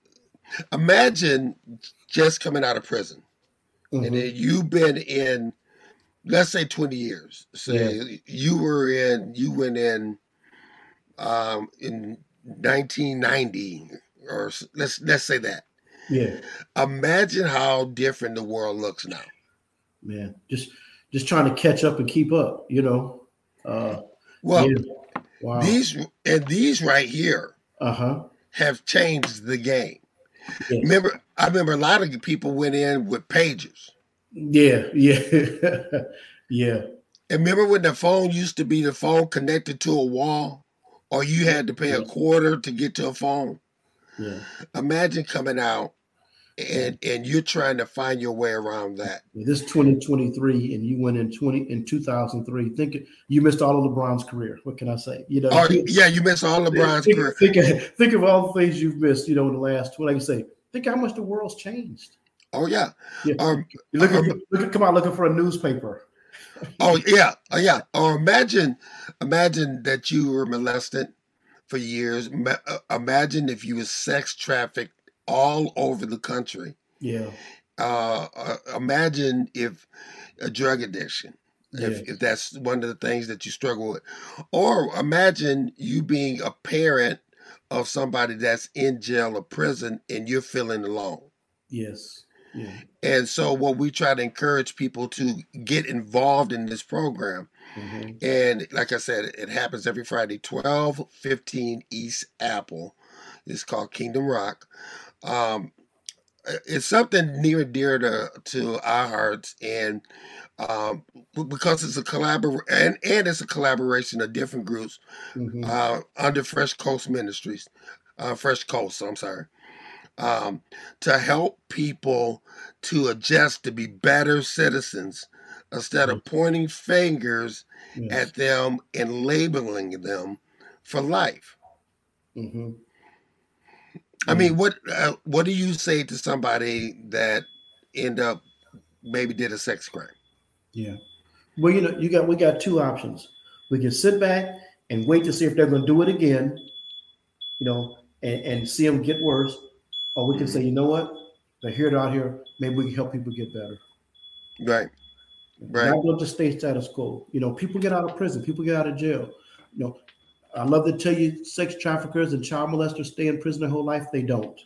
imagine just coming out of prison. Mm-hmm. And then you've been in, let's say twenty years. Say yeah. you were in, you went in um, in nineteen ninety, or let's let's say that. Yeah. Imagine how different the world looks now. Man, just just trying to catch up and keep up, you know. Uh, well, yeah. Wow. these and these right here uh-huh. have changed the game. Yes. Remember, I remember a lot of people went in with pagers. Yeah, yeah, yeah. And remember when the phone used to be the phone connected to a wall, or you had to pay a quarter to get to a phone? Yeah. Imagine coming out and and you're trying to find your way around that. This twenty twenty-three, and you went in twenty in two thousand three. Think you missed all of LeBron's career. What can I say? You know, oh, yeah, you missed all of LeBron's think, career. Think of, think of all the things you've missed. You know, in the last twenty. Like you say, think how much the world's changed. Oh yeah. yeah. Um, you look, um, look at come out looking for a newspaper. oh yeah, oh yeah. Or imagine, imagine that you were molested for years. Imagine if you were sex trafficked all over the country. Yeah. Uh, uh, imagine if a drug addiction, if, yeah. if that's one of the things that you struggle with. Or imagine you being a parent of somebody that's in jail or prison and you're feeling alone. Yes. Yeah. And so what we try to encourage people to get involved in this program. Mm-hmm. And like I said, it happens every Friday, twelve fifteen East Apple. It's called Kingdom Rock. Um, it's something near and dear to, to our hearts, and um, because it's a collabor and, and it's a collaboration of different groups mm-hmm. uh, under Fresh Coast Ministries, uh, Fresh Coast. I'm sorry, um, to help people to adjust to be better citizens instead mm-hmm. of pointing fingers yes. at them and labeling them for life. Mm-hmm. I mean, what uh, what do you say to somebody that end up maybe did a sex crime? Yeah, well, you know, you got we got two options. We can sit back and wait to see if they're going to do it again, you know, and, and see them get worse, or we can say, you know what, they're here out here. Maybe we can help people get better. Right, right. Not going to stay status quo. You know, people get out of prison. People get out of jail. You know. I love to tell you, sex traffickers and child molesters stay in prison their whole life. They don't.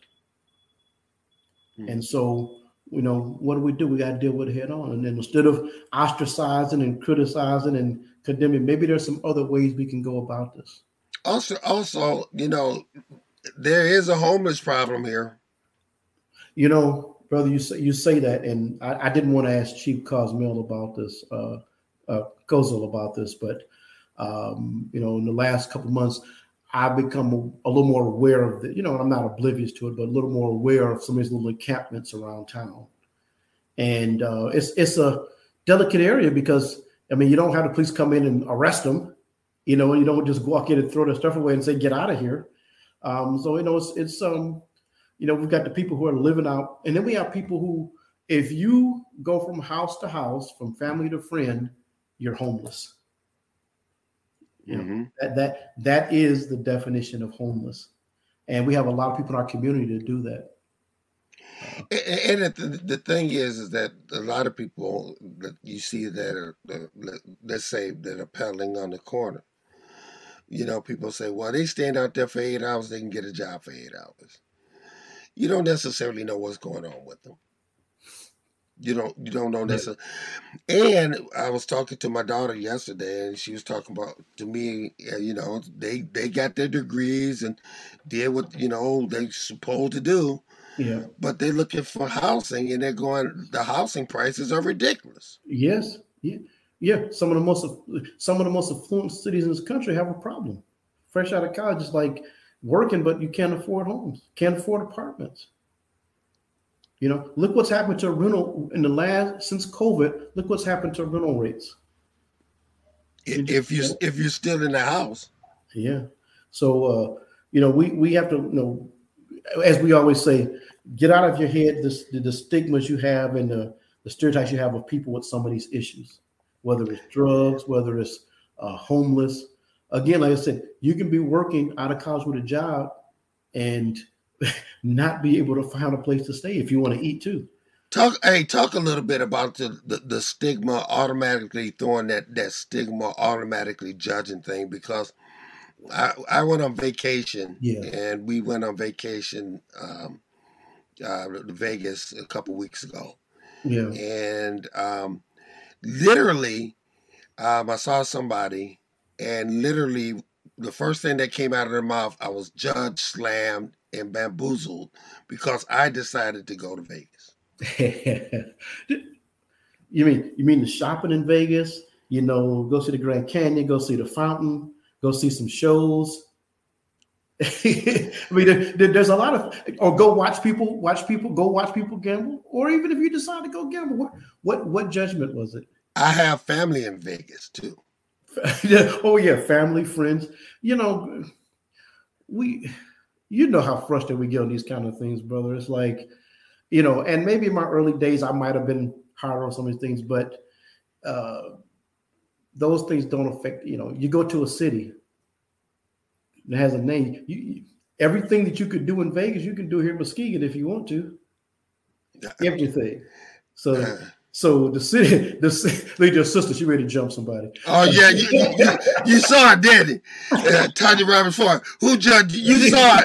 Mm-hmm. And so, you know, what do we do? We got to deal with it head on. And then instead of ostracizing and criticizing and condemning, maybe there's some other ways we can go about this. Also, also, you know, there is a homeless problem here. You know, brother, you say you say that, and I, I didn't want to ask Chief Cosmel about this, uh, uh, Kozel about this, but um, you know, in the last couple of months, I've become a, a little more aware of the. You know, I'm not oblivious to it, but a little more aware of some of these little encampments around town, and uh, it's it's a delicate area because I mean, you don't have the police come in and arrest them. You know, you don't just walk in and throw their stuff away and say, "Get out of here." Um, so you know, it's it's um. You know, we've got the people who are living out, and then we have people who, if you go from house to house, from family to friend, you're homeless. You know, mm-hmm. that that that is the definition of homeless, and we have a lot of people in our community to do that. And, and the, the thing is, is that a lot of people that you see that are, let's say, that are peddling on the corner. You know, people say, well, they stand out there for eight hours, they can get a job for eight hours. You don't necessarily know what's going on with them. You don't you don't know necessarily. And I was talking to my daughter yesterday, and she was talking about to me, you know, they they got their degrees and did what, you know, they supposed to do. Yeah. But they're looking for housing, and they're going, the housing prices are ridiculous. Yes. Yeah. Yeah. Some of the most some of the most affluent cities in this country have a problem. Fresh out of college, it's like working, but you can't afford homes, can't afford apartments. You know, look what's happened to rental in the last since COVID. Look what's happened to rental rates. If you if you're still in the house, yeah. So uh, you know, we we have to, you know, as we always say, get out of your head this, the, the stigmas you have and the, the stereotypes you have of people with some of these issues, whether it's drugs, whether it's uh, homeless. Again, like I said, you can be working out of college with a job and not be able to find a place to stay if you want to eat too. Talk, hey, talk a little bit about the, the, the stigma, automatically throwing that, that stigma, automatically judging thing, because I, I went on vacation, yeah. and we went on vacation um, uh, to Vegas a couple weeks ago. Yeah. And um, literally, um, I saw somebody, and literally the first thing that came out of their mouth, I was judged, slammed, and bamboozled because I decided to go to Vegas. You mean you mean the shopping in Vegas? You know, go see the Grand Canyon, go see the fountain, go see some shows. I mean, there, there's a lot of, or go watch people, watch people, go watch people gamble, or even if you decide to go gamble, what what what judgment was it? I have family in Vegas too. Oh yeah, family, friends. You know, we, you know how frustrated we get on these kind of things, brother. It's like, you know, and maybe in my early days I might have been harder on some of these things, but uh, those things don't affect. You know, you go to a city that has a name. You, you, everything that you could do in Vegas, you can do here in Muskegon if you want to. Everything. So. So the city, the lead your sister, she ready to jump somebody. Oh yeah, you, you, you saw it, didn't you? Uh, Tanya Roberts Ford, who judged you? You saw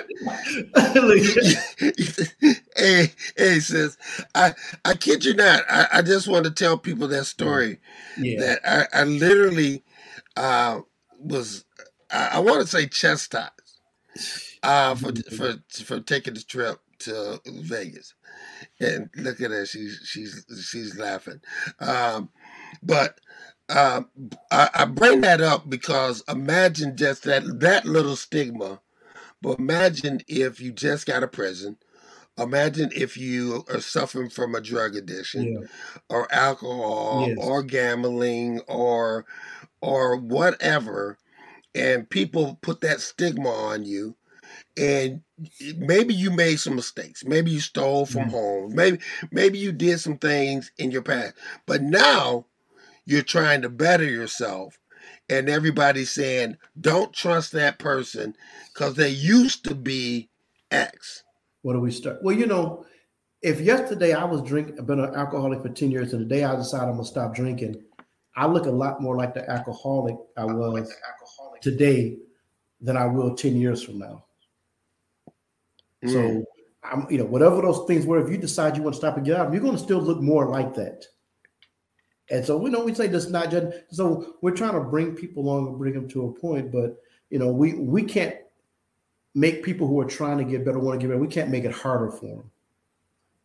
it. hey, hey, sis, I, I kid you not. I, I just want to tell people that story. Yeah. That I, I literally uh, was, I, I want to say chastised uh, for for for taking the trip to Vegas. And look at her, she's she's she's laughing. Um, but uh, I, I bring that up because imagine just that that little stigma. But imagine if you just got a prison. Imagine if you are suffering from a drug addiction, yeah. or alcohol, yes. or gambling, or or whatever, and people put that stigma on you. And maybe you made some mistakes. Maybe you stole from mm-hmm. home. Maybe maybe you did some things in your past. But now you're trying to better yourself. And everybody's saying, don't trust that person because they used to be X. What do we start? Well, you know, if yesterday I was drinking, I've been an alcoholic for ten years, and the day I decide I'm going to stop drinking, I look a lot more like the alcoholic I was like alcoholic today than I will ten years from now. Mm. So, I'm, you know, whatever those things were, if you decide you want to stop and get out, you're going to still look more like that. And so, we know we say this not just, so we're trying to bring people along and bring them to a point, but, you know, we, we can't make people who are trying to get better, want to get better, we can't make it harder for them.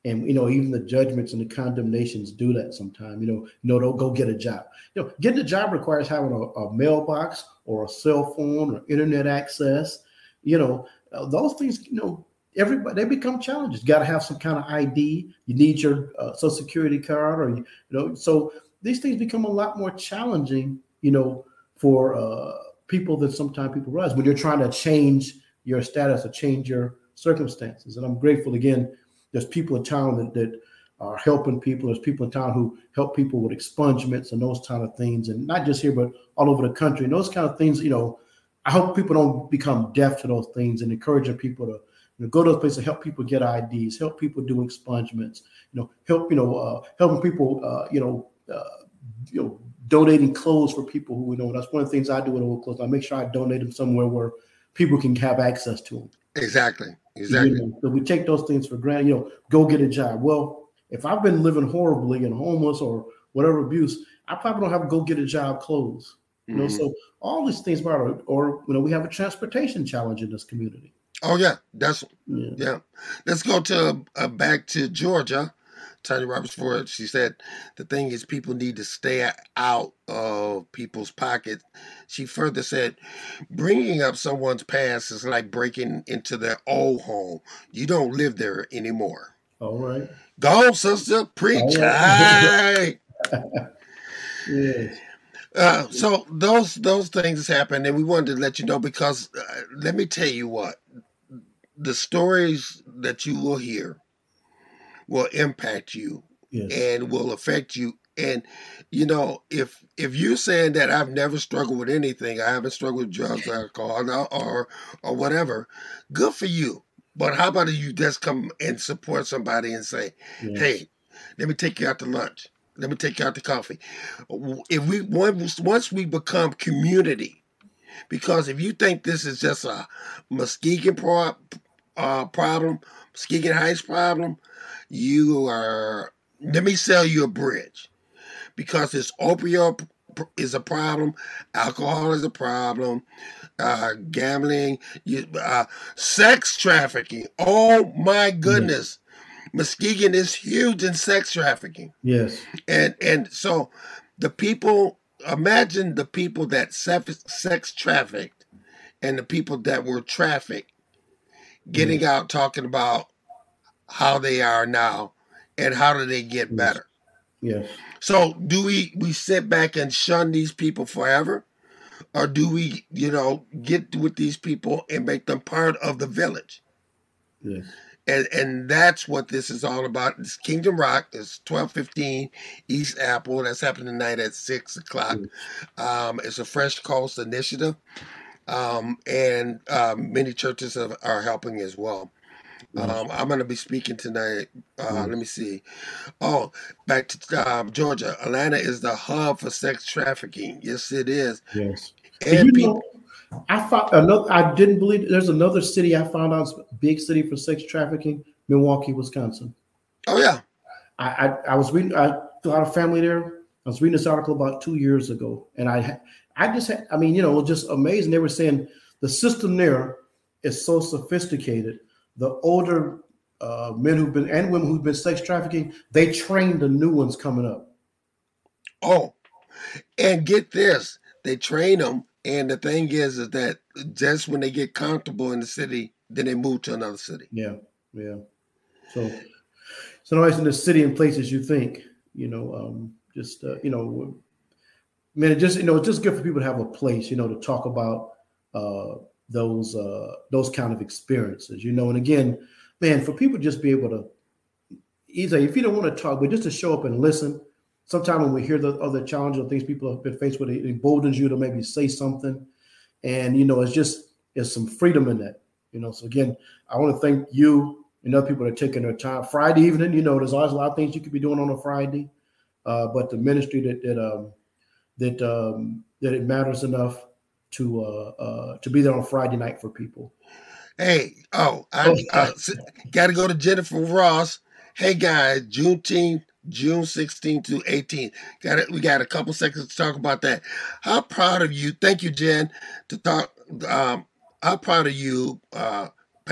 And, you know, even the judgments and the condemnations do that sometimes. You know, you know, don't go get a job. You know, getting a job requires having a, a mailbox or a cell phone or internet access. You know, uh, those things, you know, everybody, they become challenges. You got to have some kind of I D. You need your uh, social security card, or, you know, so these things become a lot more challenging, you know, for uh, people than sometimes people realize when you're trying to change your status or change your circumstances. And I'm grateful again. There's people in town that, that are helping people. There's people in town who help people with expungements and those kind of things. And not just here, but all over the country. And those kind of things, you know, I hope people don't become deaf to those things, and encouraging people to, you know, go to those places, help people get I Ds, help people do expungements, you know, help, you know, uh, helping people, uh, you know, uh, you know, donating clothes for people who, you know, that's one of the things I do with old clothes. I make sure I donate them somewhere where people can have access to them. Exactly. Exactly. You know, so we take those things for granted. You know, go get a job. Well, if I've been living horribly and homeless or whatever abuse, I probably don't have to go get a job clothes. You know, mm-hmm. So all these things matter. Or, you know, we have a transportation challenge in this community. Oh yeah, that's yeah. yeah. Let's go to uh, back to Georgia. Tanya Roberts Ford, she said, the thing is people need to stay out of people's pockets. She further said, bringing up someone's past is like breaking into their old home. You don't live there anymore. All right. Go on, sister. Preach. Right. Yes. Uh, so those those things happen, and we wanted to let you know because uh, let me tell you what, the stories that you will hear will impact you, yes, and will affect you. And, you know, if if you're saying that I've never struggled with anything, I haven't struggled with drugs, alcohol, or or whatever, good for you. But how about you just come and support somebody and say, yes, hey, let me take you out to lunch. Let me take you out to coffee. If we once once we become community, because if you think this is just a Muskegon pro, uh, problem, Muskegon Heights problem, you are, let me sell you a bridge, because this opioid is a problem, alcohol is a problem, uh, gambling, you, uh, sex trafficking. Oh my goodness. Mm-hmm. Muskegon is huge in sex trafficking. Yes. And, and so the people, imagine the people that sex trafficked and the people that were trafficked getting yes. out talking about how they are now and how do they get better. Yes. So do we, we sit back and shun these people forever? Or do we, you know, get with these people and make them part of the village? Yes. And and that's what this is all about. It's Kingdom Rock. It's twelve fifteen East Apple. That's happening tonight at six o'clock. Yes. Um, it's a Fresh Coast initiative. Um, and um, many churches have, are helping as well. Um, I'm going to be speaking tonight. Uh, mm. Let me see. Oh, back to um, Georgia. Atlanta is the hub for sex trafficking. Yes, it is. Yes. And you people. Know, I found another. I didn't believe there's another city I found out big city for sex trafficking. Milwaukee, Wisconsin. Oh yeah. I I, I was reading. I got a family there. I was reading this article about two years ago, and I I just had, I mean, you know, just amazing. They were saying the system there is so sophisticated. The older uh, men who've been and women who've been sex trafficking, they train the new ones coming up. Oh, and get this, they train them, and the thing is, is that just when they get comfortable in the city, then they move to another city. Yeah, yeah. So, so nobody's in the city and places you think, you know, um, just uh, you know, man, it just you know, it's just good for people to have a place, you know, to talk about. Uh, those uh those kind of experiences, you know. And again, man, for people to just be able to either, if you don't want to talk, but just to show up and listen. Sometimes when we hear the other challenges or things people have been faced with, it emboldens you to maybe say something. And, you know, it's just, there's some freedom in that, you know. So again, I want to thank you and other people that are taking their time. Friday evening, you know, there's always a lot of things you could be doing on a Friday. Uh, but the ministry that, that, um, that, um, that it matters enough to uh, uh, to be there on Friday night for people. Hey, oh, I uh, got to go to Jennifer Ross. Hey guys, Juneteenth, June sixteenth to eighteenth. Got it. We got a couple seconds to talk about that. How proud of you? Thank you, Jen. To talk. Um, how proud of you, uh,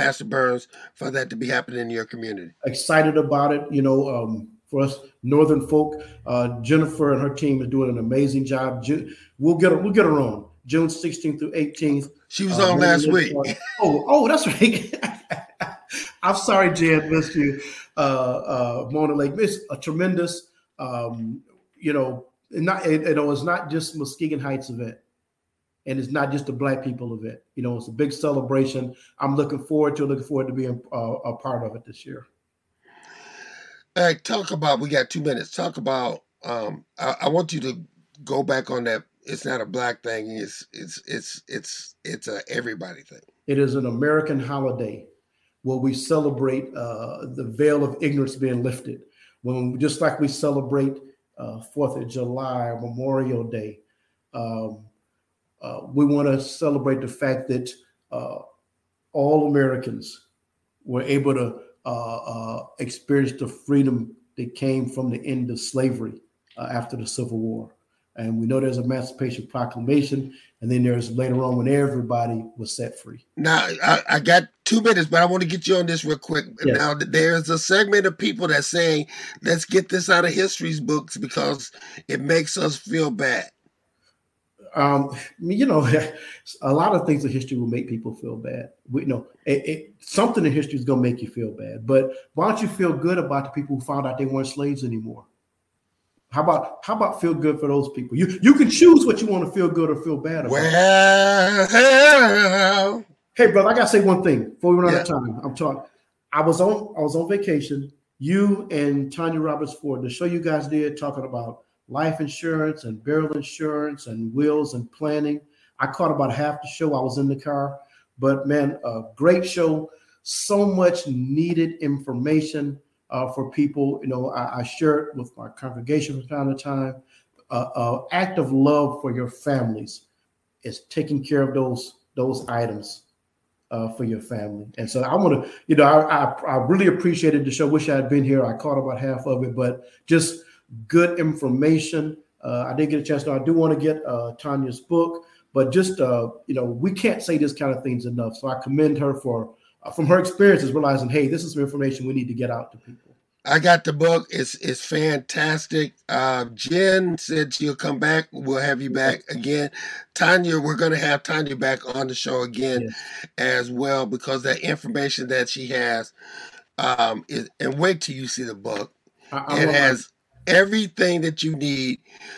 Pastor Burns, for that to be happening in your community? Excited about it. You know, um, for us Northern folk, uh, Jennifer and her team is doing an amazing job. Ju- we'll get her, we'll get her on June sixteenth through eighteenth. She was uh, on last week. Oh, oh, that's right. I'm sorry, Jan, missed you. Uh, uh, Mona Lake, missed a tremendous, um, you know, not, it, it was not just Muskegon Heights event. And it's not just a Black people event. You know, it's a big celebration. I'm looking forward to looking forward to being uh, a part of it this year. All right, talk about, we got two minutes. Talk about, um, I, I want you to go back on that. It's not a Black thing. It's, it's, it's, it's, it's a everybody thing. It is an American holiday where we celebrate uh, the veil of ignorance being lifted. When just like we celebrate uh, Fourth of July or Memorial Day, um, Uh, we want to celebrate the fact that uh, all Americans were able to uh, uh, experience the freedom that came from the end of slavery uh, after the Civil War. And we know there's Emancipation Proclamation, and then there's later on when everybody was set free. Now, I, I got two minutes, but I want to get you on this real quick. Yes. Now, there's a segment of people that's saying, let's get this out of history's books because it makes us feel bad. Um, you know, a lot of things in history will make people feel bad. We, you know, it, it, something in history is going to make you feel bad. But why don't you feel good about the people who found out they weren't slaves anymore? How about how about feel good for those people? You you can choose what you want to feel good or feel bad about. Well, hey, brother, I gotta say one thing before we run yeah. out of time. I'm talking. I was on I was on vacation. You and Tanya Roberts Ford, the show you guys did talking about life insurance and burial insurance and wills and planning. I caught about half the show. I was in the car, but man, a great show. So much needed information uh, for people. You know, I, I share it with my congregation from time to time. Uh, uh, act of love for your families is taking care of those those items uh, for your family. And so I want to, you know, I, I I really appreciated the show. Wish I had been here. I caught about half of it, but just good information. Uh, I didn't get a chance to. I do want to get uh, Tanya's book, but just uh, you know, we can't say this kind of things enough. So I commend her for uh, from her experiences, realizing, hey, this is some information we need to get out to people. I got the book. It's it's fantastic. Uh, Jen said she'll come back. We'll have you back again. Tanya, we're going to have Tanya back on the show again Yes. as well because that information that she has. Um, is, and wait till you see the book. I, I It love- has everything that you need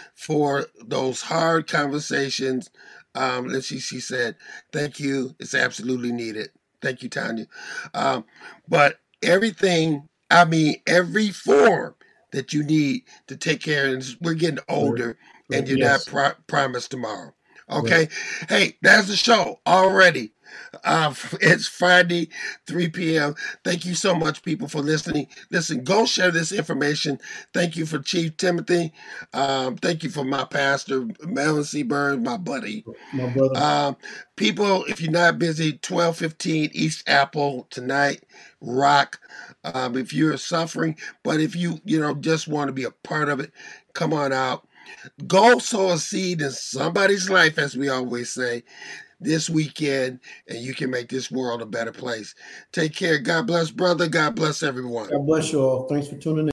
for those hard conversations. Um, let's see, she said, thank you. It's absolutely needed. Thank you, Tanya. Um, but everything, I mean, every form that you need to take care of, and we're getting older and you're Yes. not pro- promised tomorrow. Okay. Hey, that's the show already. Uh, it's Friday, three p.m. Thank you so much, people, for listening. Listen, go share this information. Thank you for Chief Timothy. Um, thank you for my pastor, Melvin C. Burns, my buddy. my brother. Um, people, if you're not busy, twelve fifteen East Apple tonight, rock. Um, if you're suffering, but if you, you know, just want to be a part of it, come on out. Go sow a seed in somebody's life, as we always say, this weekend, and you can make this world a better place. Take care. God bless, brother. God bless everyone. God bless you all. Thanks for tuning in.